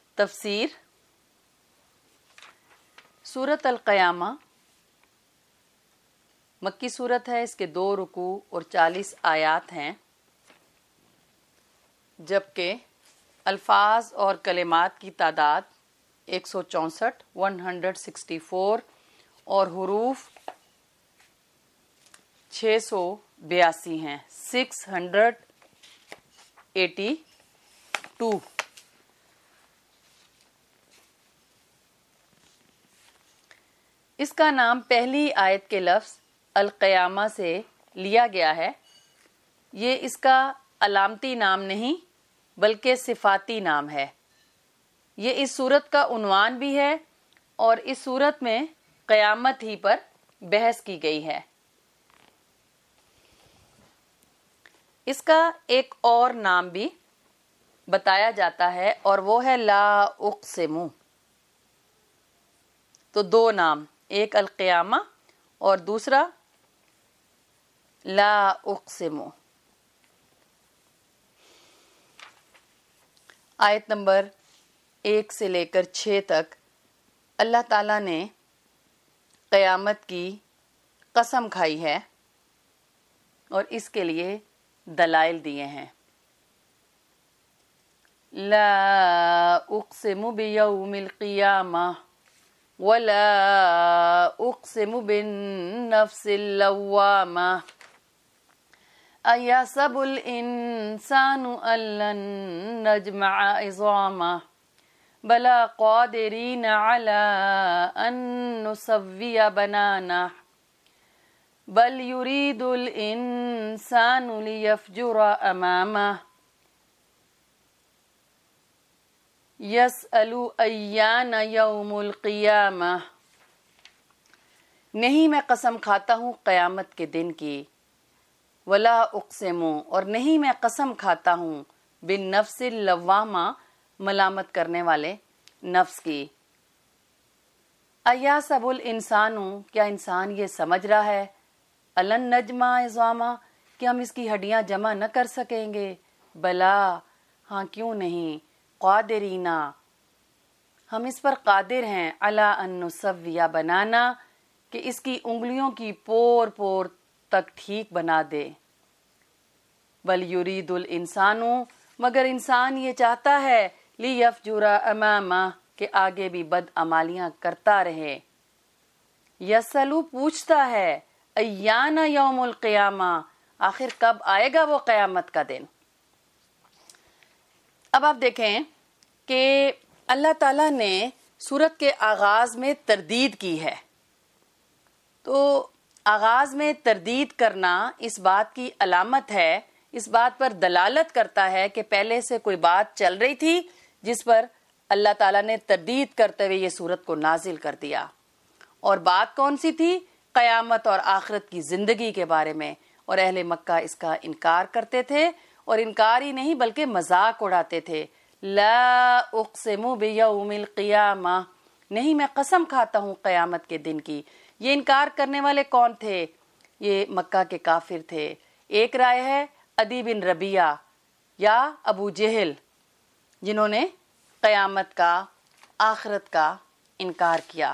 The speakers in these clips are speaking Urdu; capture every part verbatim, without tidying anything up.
تفسیر سورۃ القیامہ مکی سورت ہے، اس کے دو رکوع اور چالیس آیات ہیں، جبکہ الفاظ اور کلمات کی تعداد ایک سو چونسٹھ ون ہنڈریڈ سکسٹی فور اور حروف چھ سو بیاسی ہیں، سکس ہنڈریڈ ایٹی ٹو۔ اس کا نام پہلی آیت کے لفظ القیامہ سے لیا گیا ہے۔ یہ اس کا علامتی نام نہیں بلکہ صفاتی نام ہے۔ یہ اس سورت کا عنوان بھی ہے اور اس سورت میں قیامت ہی پر بحث کی گئی ہے۔ اس کا ایک اور نام بھی بتایا جاتا ہے اور وہ ہے لا اقسم۔ تو دو نام، ایک القیامہ اور دوسرا لا اقسم۔ آیت نمبر ایک سے لے کر چھ تک اللہ تعالیٰ نے قیامت کی قسم کھائی ہے اور اس کے لیے دلائل دیے ہیں۔ لا اقسم بیوم القیامہ ولا اقسم بالنفس اللوامہ ایحسب الانسان ان لن نجمع عظامہ بلا قادرین علی ان نسوی بنانہ بل یرید الانسان لیفجر امامہ یسأل ایان یوم القیامہ۔ نہیں میں قسم کھاتا ہوں قیامت کے دن کی، ولا اقسم اور نہیں میں قسم کھاتا ہوں بالنفس اللوامہ ملامت کرنے والے نفس کی۔ ایحسب الانسان کیا انسان یہ سمجھ رہا ہے الن نجمع عظامہ کہ ہم اس کی ہڈیاں جمع نہ کر سکیں گے؟ بلا ہاں کیوں نہیں، قادرینا ہم اس پر قادر ہیں، علی ان نسوی بنانا کہ اس کی انگلیوں کی پور پور تک ٹھیک بنا دے۔ بل یرید الانسان مگر انسان یہ چاہتا ہے لیفجر امامہ کہ آگے بھی بد عمالیاں کرتا رہے۔ یسلو پوچھتا ہے ایان یوم القیامہ آخر کب آئے گا وہ قیامت کا دن۔ اب آپ دیکھیں کہ اللہ تعالیٰ نے سورت کے آغاز میں تردید کی ہے، تو آغاز میں تردید کرنا اس بات کی علامت ہے، اس بات پر دلالت کرتا ہے کہ پہلے سے کوئی بات چل رہی تھی جس پر اللہ تعالیٰ نے تردید کرتے ہوئے یہ سورت کو نازل کر دیا۔ اور بات کون سی تھی؟ قیامت اور آخرت کی زندگی کے بارے میں، اور اہل مکہ اس کا انکار کرتے تھے، اور انکار ہی نہیں بلکہ مذاق اڑاتے تھے۔ لا اقسم بیوم القیامہ نہیں میں قسم کھاتا ہوں قیامت کے دن کی۔ یہ انکار کرنے والے کون تھے؟ یہ مکہ کے کافر تھے۔ ایک رائے ہے عدی بن ربیعہ یا ابو جہل، جنہوں نے قیامت کا، آخرت کا انکار کیا۔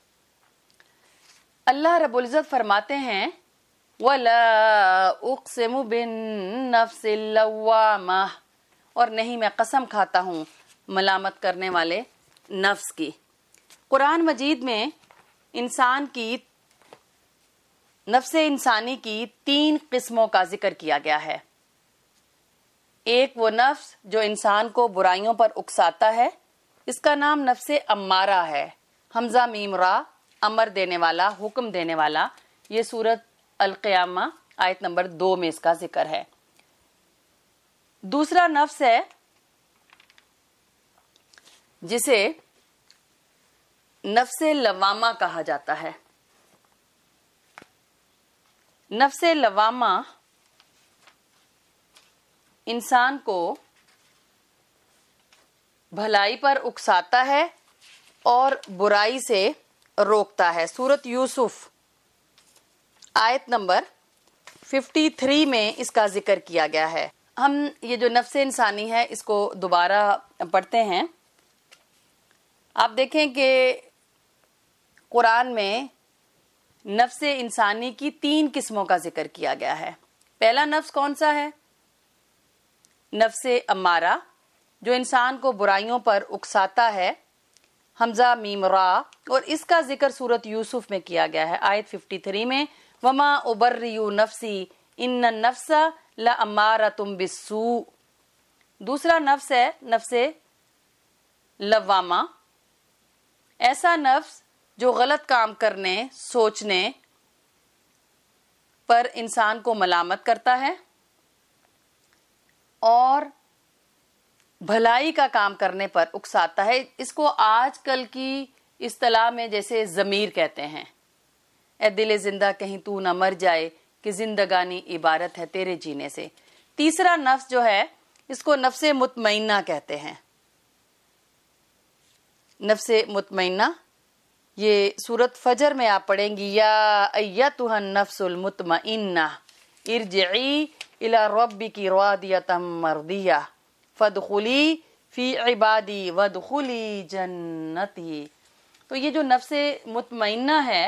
اللہ رب العزت فرماتے ہیں وَلَا أُقْسِمُ بِالنَّفْسِ اللَّوَّامَةِ اور نہیں میں قسم کھاتا ہوں ملامت کرنے والے نفس کی۔ قرآن مجید میں انسان کی، نفس انسانی کی تین قسموں کا ذکر کیا گیا ہے۔ ایک وہ نفس جو انسان کو برائیوں پر اکساتا ہے، اس کا نام نفس امارہ ہے، حمزہ میم را، امر دینے والا، حکم دینے والا۔ یہ سورت القیامہ آیت نمبر دو میں اس کا ذکر ہے۔ دوسرا نفس ہے جسے نفس لوامہ کہا جاتا ہے۔ نفس لوامہ انسان کو بھلائی پر اکساتا ہے اور برائی سے روکتا ہے۔ سورت یوسف آیت نمبر تریپن میں اس کا ذکر کیا گیا ہے۔ ہم یہ جو نفس انسانی ہے اس کو دوبارہ پڑھتے ہیں۔ آپ دیکھیں کہ قرآن میں نفس انسانی کی تین قسموں کا ذکر کیا گیا ہے. پہلا نفس کون سا ہے؟ نفس امارہ، جو انسان کو برائیوں پر اکساتا ہے، حمزہ میم را، اور اس کا ذکر سورۃ یوسف میں کیا گیا ہے آیت تریپن میں، وما ابرئ نفسی ان النفس لامارۃ بالسوء. دوسرا نفس ہے نفس لوامہ، ایسا نفس جو غلط کام کرنے، سوچنے پر انسان کو ملامت کرتا ہے اور بھلائی کا کام کرنے پر اکساتا ہے. اس کو آج کل کی اصطلاح میں جیسے ضمیر کہتے ہیں. اے دل زندہ کہیں تو نہ مر جائے کہ زندگانی عبارت ہے تیرے جینے سے. تیسرا نفس جو ہے اس کو نفس مطمئنہ کہتے ہیں. نفس مطمئنہ یہ سورۃ فجر میں آپ پڑھیں گی، یا ایتھا النفس المطمئنہ ارجعی الی ربک راضیۃ مرضیہ فادخلی فی عبادی وادخلی جنتی. تو یہ جو نفس مطمئنہ ہے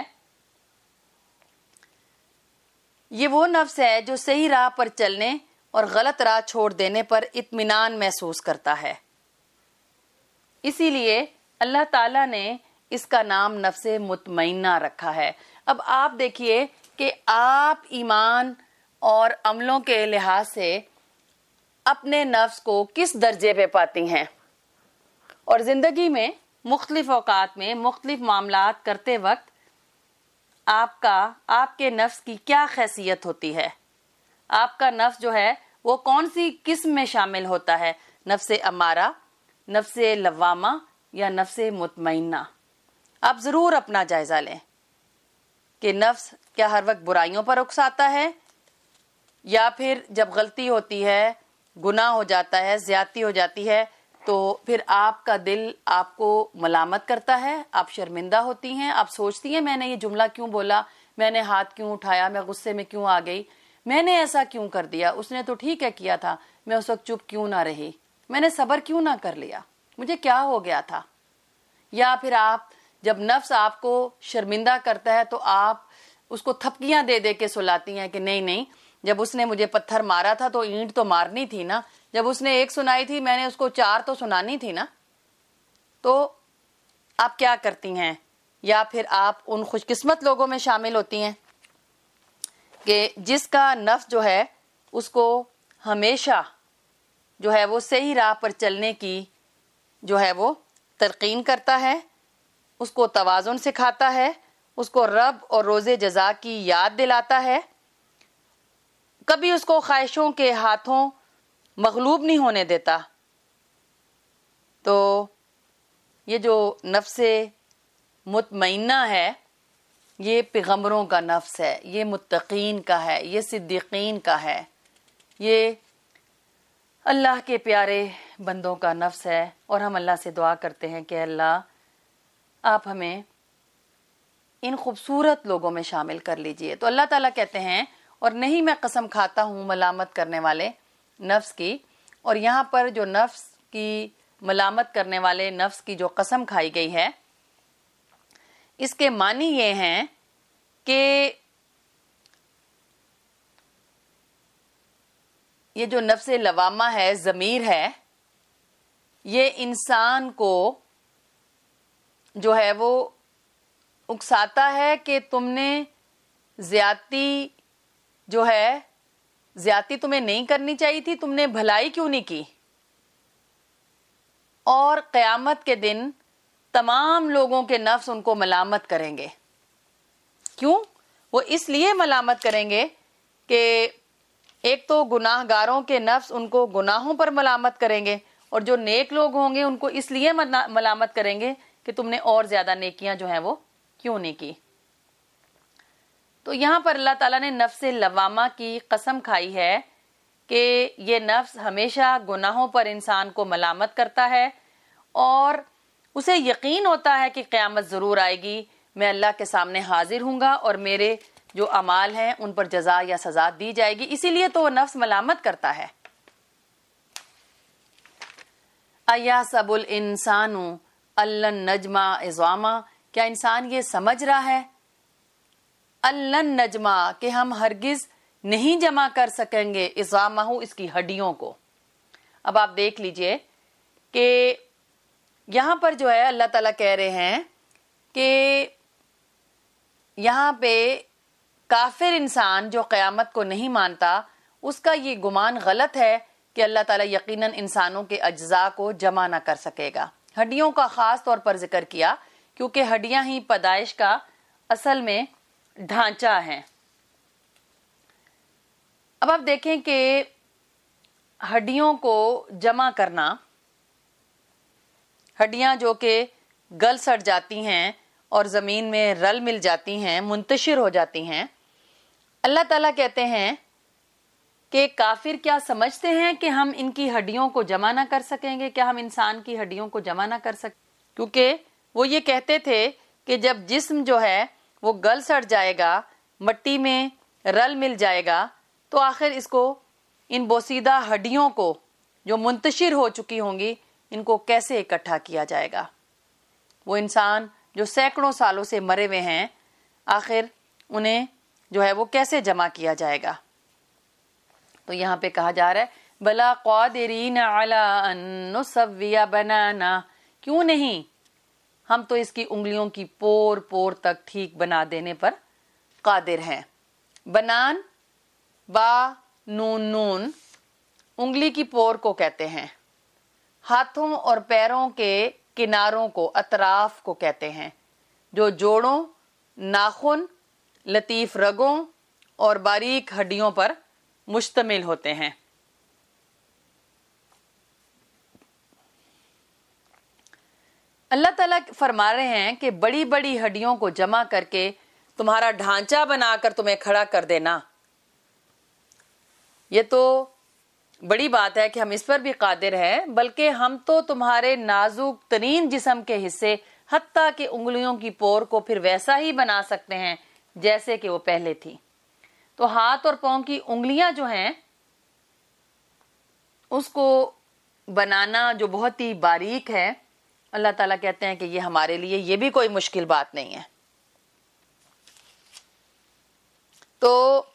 یہ وہ نفس ہے جو صحیح راہ پر چلنے اور غلط راہ چھوڑ دینے پر اطمینان محسوس کرتا ہے. اسی لیے اللہ تعالیٰ نے اس کا نام نفس مطمئنہ رکھا ہے. اب آپ دیکھیے کہ آپ ایمان اور عملوں کے لحاظ سے اپنے نفس کو کس درجے پہ پاتی ہیں، اور زندگی میں مختلف اوقات میں مختلف معاملات کرتے وقت آپ کا آپ کے نفس کی کیا خیثیت ہوتی ہے. آپ کا نفس جو ہے وہ کون سی قسم میں شامل ہوتا ہے، نفس امارہ، نفس لوامہ یا نفس مطمئنہ. آپ ضرور اپنا جائزہ لیں کہ نفس کیا ہر وقت برائیوں پر اکساتا ہے، یا پھر جب غلطی ہوتی ہے، گناہ ہو جاتا ہے، زیادتی ہو جاتی ہے تو پھر آپ کا دل آپ کو ملامت کرتا ہے، آپ شرمندہ ہوتی ہیں، آپ سوچتی ہیں میں نے یہ جملہ کیوں بولا، میں نے ہاتھ کیوں اٹھایا، میں غصے میں کیوں آ گئی، میں نے ایسا کیوں کر دیا، اس نے تو ٹھیک ہے کیا تھا، میں اس وقت چپ کیوں نہ رہی، میں نے صبر کیوں نہ کر لیا، مجھے کیا ہو گیا تھا. یا پھر آپ جب نفس آپ کو شرمندہ کرتا ہے تو آپ اس کو تھپکیاں دے دے کے سلاتی ہیں کہ نہیں نہیں، جب اس نے مجھے پتھر مارا تھا تو اینٹ تو مارنی تھی نا، جب اس نے ایک سنائی تھی میں نے اس کو چار تو سنانی تھی نا. تو آپ کیا کرتی ہیں؟ یا پھر آپ ان خوش قسمت لوگوں میں شامل ہوتی ہیں کہ جس کا نفس جو ہے اس کو ہمیشہ جو ہے وہ صحیح راہ پر چلنے کی جو ہے وہ تلقین کرتا ہے، اس کو توازن سکھاتا ہے، اس کو رب اور روز جزا کی یاد دلاتا ہے، کبھی اس کو خواہشوں کے ہاتھوں مغلوب نہیں ہونے دیتا. تو یہ جو نفس مطمئنہ ہے یہ پیغمبروں کا نفس ہے، یہ متقین کا ہے، یہ صدیقین کا ہے، یہ اللہ کے پیارے بندوں کا نفس ہے. اور ہم اللہ سے دعا کرتے ہیں کہ اللہ آپ ہمیں ان خوبصورت لوگوں میں شامل کر لیجئے. تو اللہ تعالیٰ کہتے ہیں اور نہیں میں قسم کھاتا ہوں ملامت کرنے والے نفس کی. اور یہاں پر جو نفس کی ملامت کرنے والے نفس کی جو قسم کھائی گئی ہے اس کے معنی یہ ہیں کہ یہ جو نفس لوامہ ہے، ضمیر ہے، یہ انسان کو جو ہے وہ اکساتا ہے کہ تم نے زیادتی جو ہے زیادتی تمہیں نہیں کرنی چاہیے تھی، تم نے بھلائی کیوں نہیں کی. اور قیامت کے دن تمام لوگوں کے نفس ان کو ملامت کریں گے. کیوں؟ وہ اس لیے ملامت کریں گے کہ ایک تو گناہ گاروں کے نفس ان کو گناہوں پر ملامت کریں گے، اور جو نیک لوگ ہوں گے ان کو اس لیے ملامت کریں گے کہ تم نے اور زیادہ نیکیاں جو ہیں وہ کیوں نہیں کی. تو یہاں پر اللہ تعالیٰ نے نفس لوامہ کی قسم کھائی ہے کہ یہ نفس ہمیشہ گناہوں پر انسان کو ملامت کرتا ہے، اور اسے یقین ہوتا ہے کہ قیامت ضرور آئے گی، میں اللہ کے سامنے حاضر ہوں گا اور میرے جو اعمال ہیں ان پر جزا یا سزا دی جائے گی. اسی لیے تو وہ نفس ملامت کرتا ہے. اَيَحْسَبُ الْإِنسَانُ الن نجما عظاما، کیا انسان یہ سمجھ رہا ہے الن نجما کہ ہم ہرگز نہیں جمع کر سکیں گے عظامہ اس کی ہڈیوں کو. اب آپ دیکھ لیجئے کہ یہاں پر جو ہے اللہ تعالیٰ کہہ رہے ہیں کہ یہاں پہ کافر انسان جو قیامت کو نہیں مانتا اس کا یہ گمان غلط ہے کہ اللہ تعالیٰ یقیناً انسانوں کے اجزاء کو جمع نہ کر سکے گا. ہڈیوں کا خاص طور پر ذکر کیا کیونکہ ہڈیاں ہی پیدائش کا اصل میں ڈھانچہ ہیں. اب آپ دیکھیں کہ ہڈیوں کو جمع کرنا، ہڈیاں جو کہ گل سڑ جاتی ہیں اور زمین میں رل مل جاتی ہیں، منتشر ہو جاتی ہیں، اللہ تعالیٰ کہتے ہیں کہ کافر کیا سمجھتے ہیں کہ ہم ان کی ہڈیوں کو جمع نہ کر سکیں گے؟ کیا ہم انسان کی ہڈیوں کو جمع نہ کر سکیں؟ کیونکہ وہ یہ کہتے تھے کہ جب جسم جو ہے وہ گل سڑ جائے گا، مٹی میں رل مل جائے گا، تو آخر اس کو ان بوسیدہ ہڈیوں کو جو منتشر ہو چکی ہوں گی ان کو کیسے اکٹھا کیا جائے گا؟ وہ انسان جو سینکڑوں سالوں سے مرے ہوئے ہیں آخر انہیں جو ہے وہ کیسے جمع کیا جائے گا؟ تو یہاں پہ کہا جا رہا ہے بلا قادرین علی ان نسوی بنانا، کیوں نہیں، ہم تو اس کی انگلیوں کی پور پور تک ٹھیک بنا دینے پر قادر ہیں. بنان با نون نون انگلی کی پور کو کہتے ہیں، ہاتھوں اور پیروں کے کناروں کو، اطراف کو کہتے ہیں، جو جوڑوں، ناخن، لطیف رگوں اور باریک ہڈیوں پر مشتمل ہوتے ہیں. اللہ تعالیٰ فرما رہے ہیں کہ بڑی بڑی ہڈیوں کو جمع کر کے تمہارا ڈھانچہ بنا کر تمہیں کھڑا کر دینا، یہ تو بڑی بات ہے کہ ہم اس پر بھی قادر ہیں، بلکہ ہم تو تمہارے نازک ترین جسم کے حصے حتیٰ کہ انگلیوں کی پور کو پھر ویسا ہی بنا سکتے ہیں جیسے کہ وہ پہلے تھی. تو ہاتھ اور پاؤں کی انگلیاں جو ہیں اس کو بنانا جو بہت ہی باریک ہے، اللہ تعالیٰ کہتے ہیں کہ یہ ہمارے لیے یہ بھی کوئی مشکل بات نہیں ہے. تو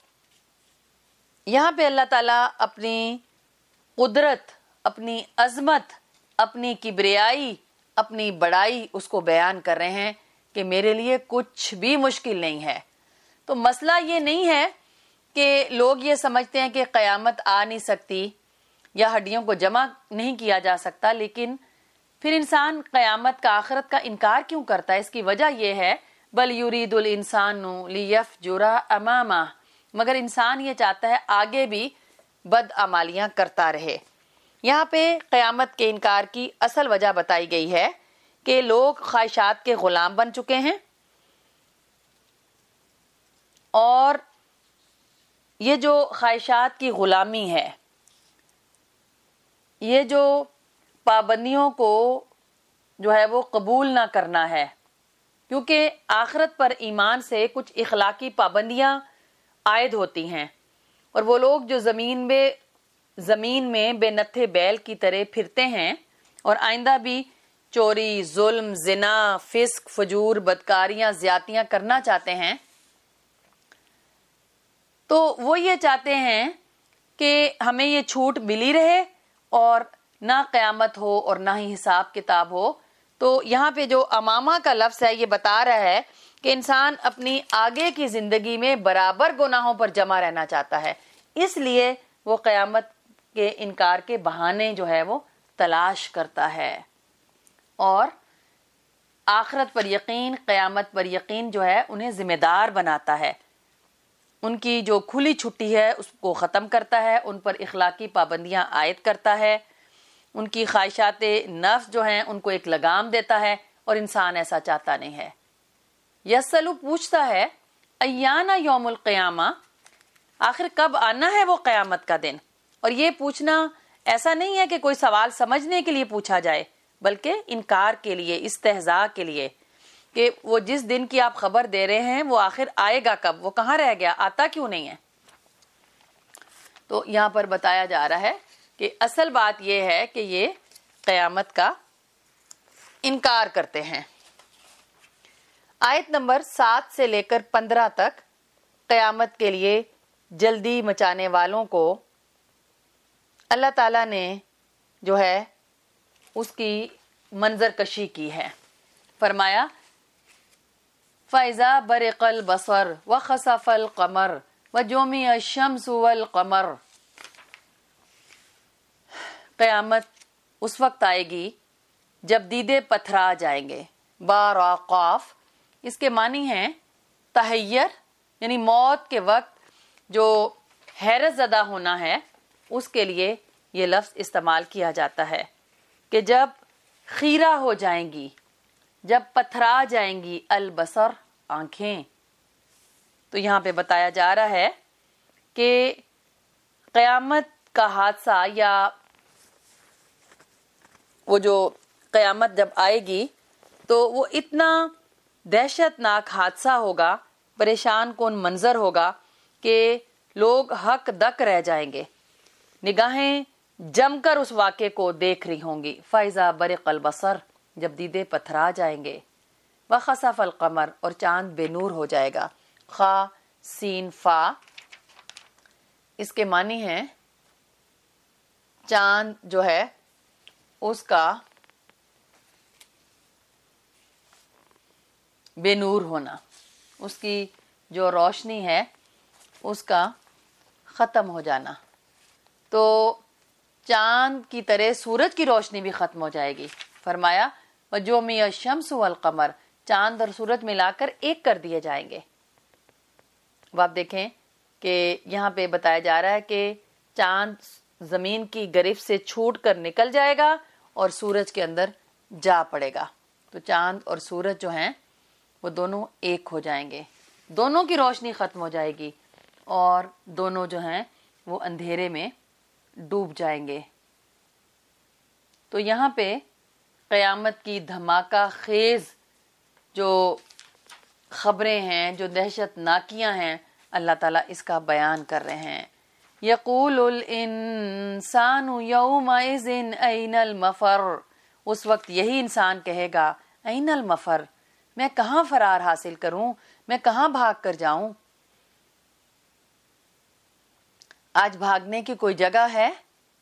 یہاں پہ اللہ تعالیٰ اپنی قدرت، اپنی عظمت، اپنی کبریائی، اپنی بڑائی اس کو بیان کر رہے ہیں کہ میرے لیے کچھ بھی مشکل نہیں ہے. تو مسئلہ یہ نہیں ہے کہ لوگ یہ سمجھتے ہیں کہ قیامت آ نہیں سکتی یا ہڈیوں کو جمع نہیں کیا جا سکتا، لیکن پھر انسان قیامت کا، آخرت کا انکار کیوں کرتا ہے؟ اس کی وجہ یہ ہے بل یرید الانسان لیفجر امامہ، مگر انسان یہ چاہتا ہے آگے بھی بد اعمالیاں کرتا رہے. یہاں پہ قیامت کے انکار کی اصل وجہ بتائی گئی ہے کہ لوگ خواہشات کے غلام بن چکے ہیں، اور یہ جو خواہشات کی غلامی ہے، یہ جو پابندیوں کو جو ہے وہ قبول نہ کرنا ہے، کیونکہ آخرت پر ایمان سے کچھ اخلاقی پابندیاں عائد ہوتی ہیں، اور وہ لوگ جو زمین میں زمین میں بے نتھے بیل کی طرح پھرتے ہیں اور آئندہ بھی چوری، ظلم، زنا، فسق، فجور، بدکاریاں، زیادتیاں کرنا چاہتے ہیں، تو وہ یہ چاہتے ہیں کہ ہمیں یہ چھوٹ ملی رہے اور نہ قیامت ہو اور نہ ہی حساب کتاب ہو. تو یہاں پہ جو امامہ کا لفظ ہے یہ بتا رہا ہے کہ انسان اپنی آگے کی زندگی میں برابر گناہوں پر جمع رہنا چاہتا ہے، اس لیے وہ قیامت کے انکار کے بہانے جو ہے وہ تلاش کرتا ہے، اور آخرت پر یقین، قیامت پر یقین جو ہے انہیں ذمہ دار بناتا ہے. ان کی جو کھلی چھٹی ہے اس کو ختم کرتا ہے، ان پر اخلاقی پابندیاں عائد کرتا ہے، ان کی خواہشات نفس جو ہیں ان کو ایک لگام دیتا ہے، اور انسان ایسا چاہتا نہیں ہے. یسلو پوچھتا ہے ایانا یوم القیامہ، آخر کب آنا ہے وہ قیامت کا دن؟ اور یہ پوچھنا ایسا نہیں ہے کہ کوئی سوال سمجھنے کے لیے پوچھا جائے، بلکہ انکار کے لیے، استہزاء کے لیے، کہ وہ جس دن کی آپ خبر دے رہے ہیں وہ آخر آئے گا کب، وہ کہاں رہ گیا، آتا کیوں نہیں ہے؟ تو یہاں پر بتایا جا رہا ہے کہ اصل بات یہ ہے کہ یہ قیامت کا انکار کرتے ہیں۔ آیت نمبر سات سے لے کر پندرہ تک قیامت کے لیے جلدی مچانے والوں کو اللہ تعالیٰ نے جو ہے اس کی منظر کشی کی ہے۔ فرمایا فَإِذَا بَرِقَ الْبَصَرُ وَخَسَفَ الْقَمَرُ وَجُمِعَ الشَّمْسُ وَالْقَمَرُ، قیامت اس وقت آئے گی جب دیدے پتھرا جائیں گے۔ بارا قاف اس کے معنی ہیں تحیر، یعنی موت کے وقت جو حیرت زدہ ہونا ہے اس کے لیے یہ لفظ استعمال کیا جاتا ہے کہ جب خیرہ ہو جائیں گی، جب پتھرا جائیں گی البصر آنکھیں۔ تو یہاں پہ بتایا جا رہا ہے کہ قیامت کا حادثہ یا وہ جو قیامت جب آئے گی تو وہ اتنا دہشت ناک حادثہ ہوگا، پریشان کن منظر ہوگا کہ لوگ حق دک رہ جائیں گے، نگاہیں جم کر اس واقعے کو دیکھ رہی ہوں گی۔ فَإِذَا بَرِقَ الْبَصَرُ جب دیدے پتھرا جائیں گے، وَخَسَفَ الْقَمَرُ اور چاند بے نور ہو جائے گا۔ خا سین فا اس کے معنی ہیں چاند جو ہے اس کا بے نور ہونا، اس کی جو روشنی ہے اس کا ختم ہو جانا۔ تو چاند کی طرح سورج کی روشنی بھی ختم ہو جائے گی۔ فرمایا وَجُمِعَ الشَّمْسُ وَالْقَمَرُ، چاند اور سورج ملا کر ایک کر دیے جائیں گے۔ اب آپ دیکھیں کہ یہاں پہ بتایا جا رہا ہے کہ چاند زمین کی گرفت سے چھوٹ کر نکل جائے گا اور سورج کے اندر جا پڑے گا۔ تو چاند اور سورج جو ہیں وہ دونوں ایک ہو جائیں گے، دونوں کی روشنی ختم ہو جائے گی اور دونوں جو ہیں وہ اندھیرے میں ڈوب جائیں گے۔ تو یہاں پہ قیامت کی دھماکہ خیز جو خبریں ہیں، جو دہشت ناکیاں ہیں، اللہ تعالیٰ اس کا بیان کر رہے ہیں۔ یقول الانسان یومئذ این المفر، اس وقت یہی انسان کہے گا این المفر، میں کہاں فرار حاصل کروں، میں کہاں بھاگ کر جاؤں۔ آج بھاگنے کی کوئی جگہ ہے؟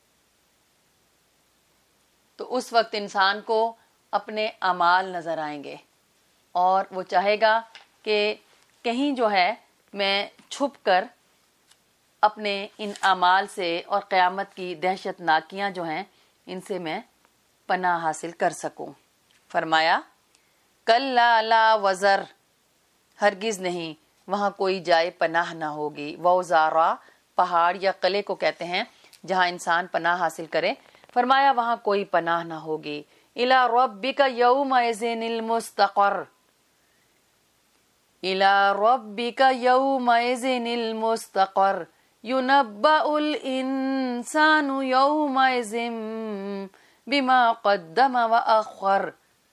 تو اس وقت انسان کو اپنے اعمال نظر آئیں گے اور وہ چاہے گا کہ کہیں جو ہے میں چھپ کر اپنے ان اعمال سے اور قیامت کی دہشت ناکیاں جو ہیں ان سے میں پناہ حاصل کر سکوں۔ فرمایا کلا لا وزر، ہرگز نہیں، وہاں کوئی جائے پناہ نہ ہوگی۔ وزارا پہاڑ یا قلعے کو کہتے ہیں جہاں انسان پناہ حاصل کرے۔ فرمایا وہاں کوئی پناہ نہ ہوگی۔ الی ربک یومئذ المستقر، الی ربک یومئذ المستقر، ینبأ الانسان یومئذ بما قدم واخر،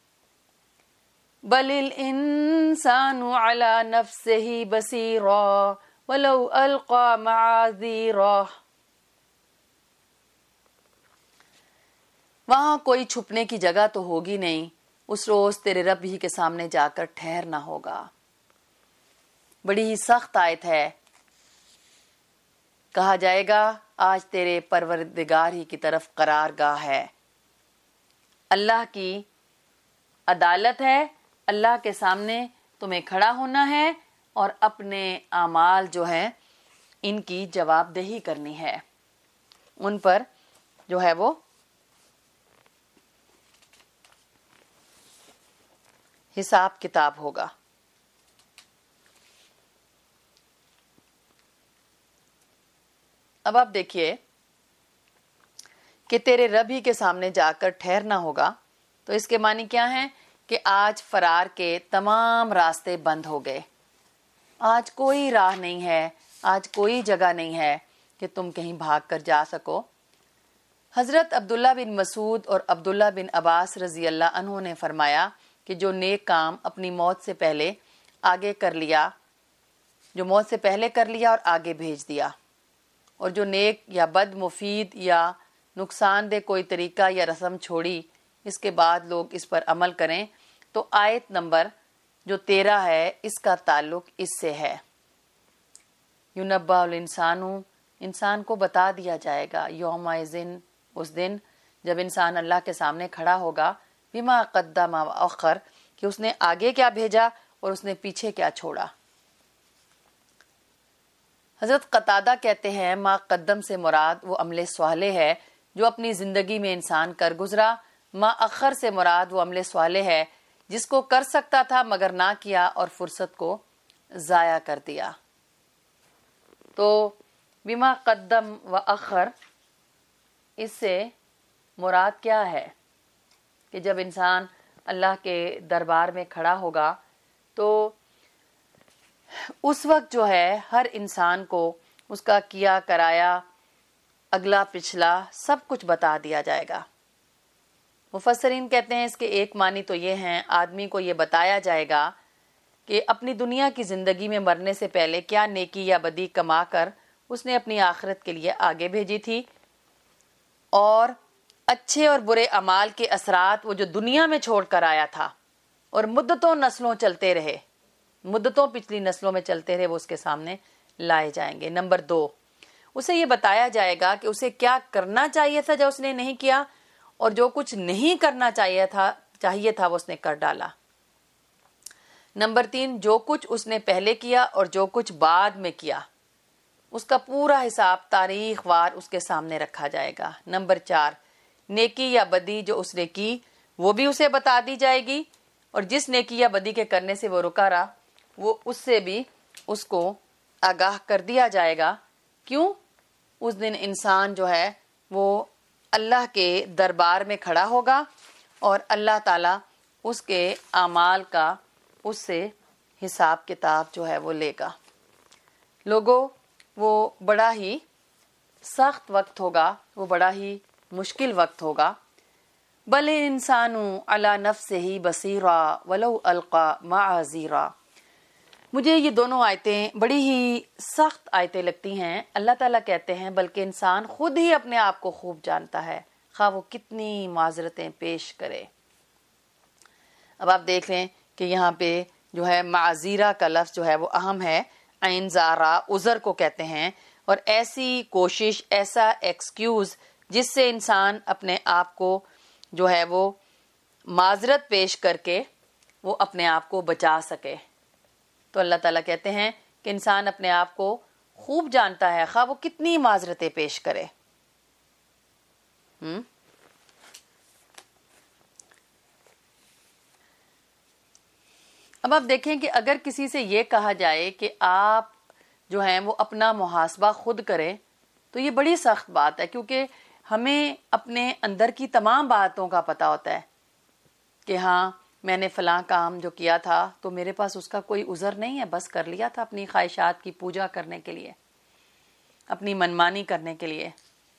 بل الانسان علی نفسہ بصیرا ولو القی معاذیرہ۔ وہاں کوئی چھپنے کی جگہ تو ہوگی نہیں، اس روز تیرے رب ہی کے سامنے جا کر ٹھہرنا ہوگا۔ بڑی ہی سخت آیت ہے۔ کہا جائے گا آج تیرے پروردگار ہی کی طرف قرار گاہ ہے، اللہ کی عدالت ہے، اللہ کے سامنے تمہیں کھڑا ہونا ہے اور اپنے اعمال جو ہیں ان کی جواب دہی کرنی ہے، ان پر جو ہے وہ حساب کتاب ہوگا۔ اب آپ دیکھیے کہ تیرے رب ہی کے سامنے جا کر ٹھہرنا ہوگا، تو اس کے معنی کیا ہیں کہ آج فرار کے تمام راستے بند ہو گئے، آج کوئی راہ نہیں ہے، آج کوئی جگہ نہیں ہے کہ تم کہیں بھاگ کر جا سکو۔ حضرت عبداللہ بن مسعود اور عبداللہ بن عباس رضی اللہ عنہ نے فرمایا کہ جو نیک کام اپنی موت سے پہلے آگے کر لیا، جو موت سے پہلے کر لیا اور آگے بھیج دیا، اور جو نیک یا بد مفید یا نقصان دہ کوئی طریقہ یا رسم چھوڑی اس کے بعد لوگ اس پر عمل کریں. تو آیت نمبر جو تیرہ ہے اس کا تعلق اس سے ہے. یونبا الانسان، انسان کو بتا دیا جائے گا، یومئذ، اس دن جب انسان اللہ کے سامنے کھڑا ہوگا، بما قدم و اخر، کہ اس نے آگے کیا بھیجا اور اس نے پیچھے کیا چھوڑا. حضرت قتادہ کہتے ہیں ما قدم سے مراد وہ عمل صالح ہے جو اپنی زندگی میں انسان کر گزرا. ما اخر سے مراد وہ عمل صالح ہے جس کو کر سکتا تھا مگر نہ کیا اور فرصت کو ضائع کر دیا. تو بما قدم و اخر، اس سے مراد کیا ہے کہ جب انسان اللہ کے دربار میں کھڑا ہوگا تو اس وقت جو ہے ہر انسان کو اس کا کیا کرایا اگلا پچھلا سب کچھ بتا دیا جائے گا. مفسرین کہتے ہیں اس کے ایک معنی تو یہ ہیں، آدمی کو یہ بتایا جائے گا کہ اپنی دنیا کی زندگی میں مرنے سے پہلے کیا نیکی یا بدی کما کر اس نے اپنی آخرت کے لیے آگے بھیجی تھی، اور اچھے اور برے اعمال کے اثرات وہ جو دنیا میں چھوڑ کر آیا تھا اور مدتوں نسلوں چلتے رہے، مدتوں پچھلی نسلوں میں چلتے رہے، وہ اس کے سامنے لائے جائیں گے. نمبر دو، اسے یہ بتایا جائے گا کہ اسے کیا کرنا چاہیے تھا جو اس نے نہیں کیا، اور جو کچھ نہیں کرنا چاہیے تھا چاہیے تھا وہ اس نے کر ڈالا. نمبر تین، جو کچھ اس نے پہلے کیا اور جو کچھ بعد میں کیا اس کا پورا حساب تاریخ وار اس کے سامنے رکھا جائے گا. نمبر چار، نیکی یا بدی جو اس نے کی وہ بھی اسے بتا دی جائے گی، اور جس نیکی یا بدی کے کرنے سے وہ رکا رہا وہ اس سے بھی اس کو آگاہ کر دیا جائے گا. کیوں؟ اس دن انسان جو ہے وہ اللہ کے دربار میں کھڑا ہوگا اور اللہ تعالیٰ اس کے اعمال کا اس سے حساب کتاب جو ہے وہ لے گا. لوگوں، وہ بڑا ہی سخت وقت ہوگا، وہ بڑا ہی مشکل وقت ہوگا. بل انسان علی نفسہ بصیرا ولو القی معاذیرا. مجھے یہ دونوں آیتیں بڑی ہی سخت آیتیں لگتی ہیں. اللہ تعالیٰ کہتے ہیں بلکہ انسان خود ہی اپنے آپ کو خوب جانتا ہے، خواہ وہ کتنی معذرتیں پیش کرے. اب آپ دیکھ لیں کہ یہاں پہ جو ہے معذیرہ کا لفظ جو ہے وہ اہم ہے. عین زارا عذر کو کہتے ہیں، اور ایسی کوشش، ایسا ایکسکیوز جس سے انسان اپنے آپ کو جو ہے وہ معذرت پیش کر کے وہ اپنے آپ کو بچا سکے. تو اللہ تعالیٰ کہتے ہیں کہ انسان اپنے آپ کو خوب جانتا ہے، خواہ وہ کتنی معذرتیں پیش کرے. ہم اب آپ دیکھیں کہ اگر کسی سے یہ کہا جائے کہ آپ جو ہیں وہ اپنا محاسبہ خود کریں تو یہ بڑی سخت بات ہے، کیونکہ ہمیں اپنے اندر کی تمام باتوں کا پتہ ہوتا ہے کہ ہاں میں نے فلاں کام جو کیا تھا تو میرے پاس اس کا کوئی عذر نہیں ہے، بس کر لیا تھا اپنی خواہشات کی پوجا کرنے کے لیے، اپنی منمانی کرنے کے لیے.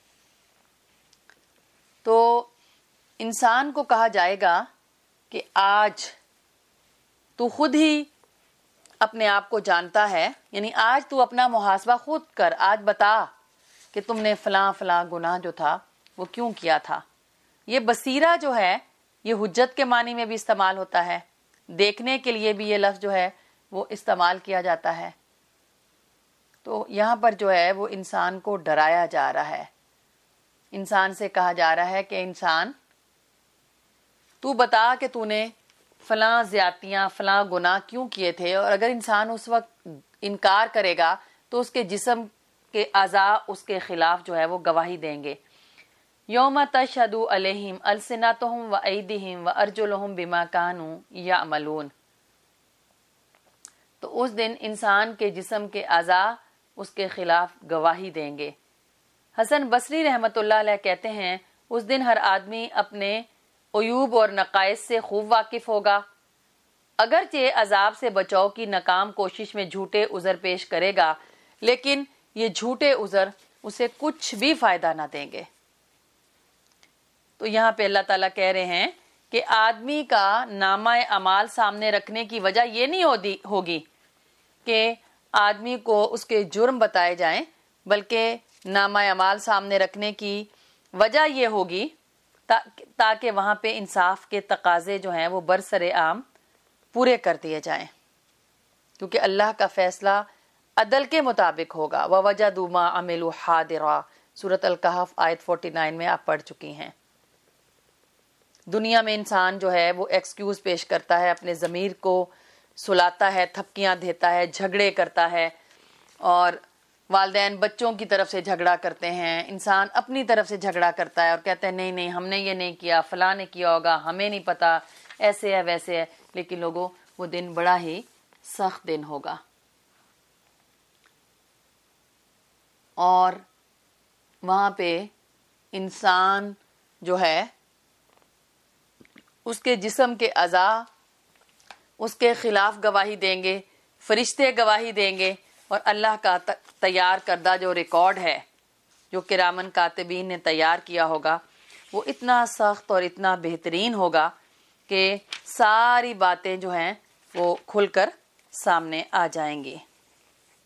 تو انسان کو کہا جائے گا کہ آج تو خود ہی اپنے آپ کو جانتا ہے، یعنی آج تو اپنا محاسبہ خود کر، آج بتا کہ تم نے فلاں فلاں گناہ جو تھا وہ کیوں کیا تھا. یہ بصیرہ جو ہے یہ حجت کے معنی میں بھی استعمال ہوتا ہے، دیکھنے کے لیے بھی یہ لفظ جو ہے وہ استعمال کیا جاتا ہے. تو یہاں پر جو ہے وہ انسان کو ڈرایا جا رہا ہے، انسان سے کہا جا رہا ہے کہ انسان تو بتا کہ تو نے فلاں زیادتیاں فلاں گناہ کیوں کیے تھے. اور اگر انسان اس وقت انکار کرے گا تو اس کے جسم کے اعضاء اس کے خلاف جو ہے وہ گواہی دیں گے. یوم تشہد علیہم السنتہم و ایدیہم و ارجلہم بما کانوا یعملون. تو اس دن انسان کے جسم کے اعضاء اس کے خلاف گواہی دیں گے. حسن بصری رحمت اللہ علیہ کہتے ہیں اس دن ہر آدمی اپنے عیوب اور نقائص سے خوب واقف ہوگا. اگرچہ عذاب سے بچاؤ کی ناکام کوشش میں جھوٹے عذر پیش کرے گا، لیکن یہ جھوٹے عذر اسے کچھ بھی فائدہ نہ دیں گے. تو یہاں پہ اللہ تعالیٰ کہہ رہے ہیں کہ آدمی کا نامہ اعمال سامنے رکھنے کی وجہ یہ نہیں ہوگی کہ آدمی کو اس کے جرم بتائے جائیں، بلکہ نامہ اعمال سامنے رکھنے کی وجہ یہ ہوگی تاکہ وہاں پہ انصاف کے تقاضے جو ہیں وہ برسر عام پورے کر دیے جائیں، کیونکہ اللہ کا فیصلہ عدل کے مطابق ہوگا۔ وَوَجَدُوا مَا عَمِلُوا حَاضِرًا، سورۃ الکہف آیت انچاس میں آپ پڑھ چکی ہیں۔ دنیا میں انسان جو ہے وہ ایکسکیوز پیش کرتا ہے، اپنے ضمیر کو سلاتا ہے، تھپکیاں دیتا ہے، جھگڑے کرتا ہے، اور والدین بچوں کی طرف سے جھگڑا کرتے ہیں، انسان اپنی طرف سے جھگڑا کرتا ہے اور کہتے ہیں نہیں نہیں ہم نے یہ نہیں کیا، فلاں نے کیا ہوگا، ہمیں نہیں پتا، ایسے ہے ویسے ہے۔ لیکن لوگوں، وہ دن بڑا ہی سخت دن ہوگا، اور وہاں پہ انسان جو ہے اس کے جسم کے اعضاء اس کے خلاف گواہی دیں گے، فرشتے گواہی دیں گے، اور اللہ کا تیار کردہ جو ریکارڈ ہے جو کرامن کاتبین نے تیار کیا ہوگا وہ اتنا سخت اور اتنا بہترین ہوگا کہ ساری باتیں جو ہیں وہ کھل کر سامنے آ جائیں گی۔